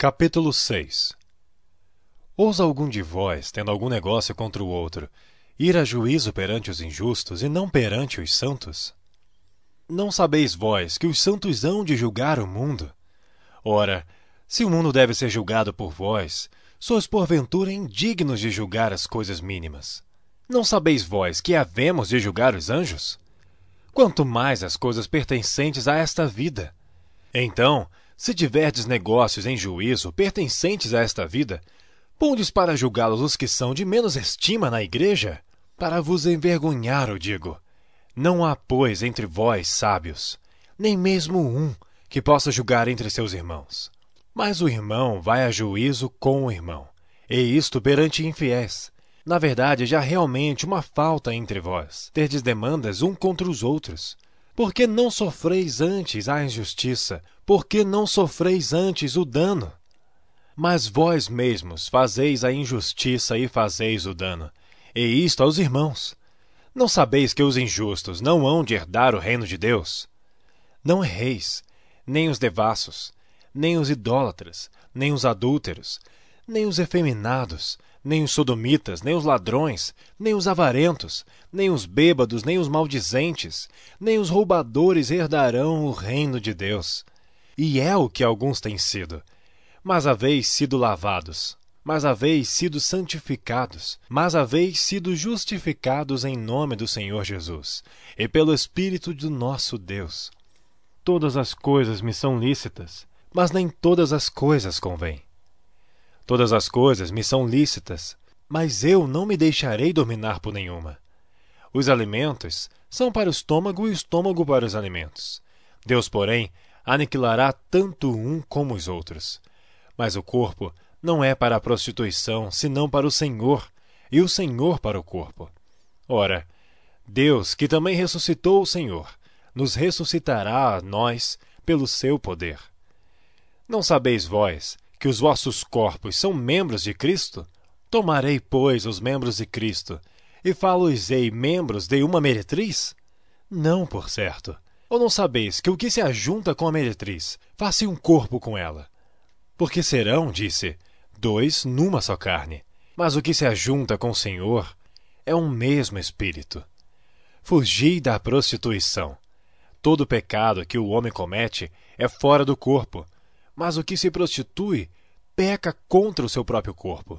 Capítulo 6. Ousa algum de vós, tendo algum negócio contra o outro, ir a juízo perante os injustos e não perante os santos? Não sabeis vós que os santos hão de julgar o mundo? Ora, se o mundo deve ser julgado por vós, sois porventura indignos de julgar as coisas mínimas. Não sabeis vós que havemos de julgar os anjos? Quanto mais as coisas pertencentes a esta vida. Então, se tiverdes negócios em juízo pertencentes a esta vida, pondes para julgá-los os que são de menos estima na igreja? Para vos envergonhar, eu digo. Não há, pois, entre vós sábios, nem mesmo um que possa julgar entre seus irmãos. Mas o irmão vai a juízo com o irmão, e isto perante infiéis. Na verdade, já realmente uma falta entre vós, terdes demandas um contra os outros. Por que não sofreis antes a injustiça? Por que não sofreis antes o dano? Mas vós mesmos fazeis a injustiça e fazeis o dano, e isto aos irmãos. Não sabeis que os injustos não hão de herdar o reino de Deus? Não erreis, nem os devassos, nem os idólatras, nem os adúlteros, nem os efeminados, nem os sodomitas, nem os ladrões, nem os avarentos, nem os bêbados, nem os maldizentes, nem os roubadores herdarão o reino de Deus. E é o que alguns têm sido. Mas haveis sido lavados, mas haveis sido santificados, mas haveis sido justificados em nome do Senhor Jesus, e pelo Espírito do nosso Deus. Todas as coisas me são lícitas, mas nem todas as coisas convêm. Todas as coisas me são lícitas, mas eu não me deixarei dominar por nenhuma. Os alimentos são para o estômago e o estômago para os alimentos. Deus, porém, aniquilará tanto um como os outros. Mas o corpo não é para a prostituição, senão para o Senhor, e o Senhor para o corpo. Ora, Deus, que também ressuscitou o Senhor, nos ressuscitará a nós pelo seu poder. Não sabeis vós que os vossos corpos são membros de Cristo? Tomarei, pois, os membros de Cristo, e falo-os-ei membros de uma meretriz? Não, por certo. Ou não sabeis que o que se ajunta com a meretriz, faz-se um corpo com ela? Porque serão, disse, dois numa só carne. Mas o que se ajunta com o Senhor é um mesmo espírito. Fugi da prostituição. Todo pecado que o homem comete é fora do corpo, mas o que se prostitui peca contra o seu próprio corpo.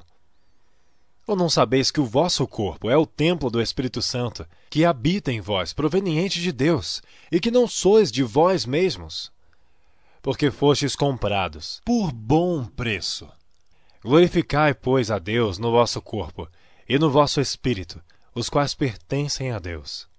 Ou não sabeis que o vosso corpo é o templo do Espírito Santo, que habita em vós, proveniente de Deus, e que não sois de vós mesmos? Porque fostes comprados por bom preço. Glorificai, pois, a Deus no vosso corpo e no vosso espírito, os quais pertencem a Deus.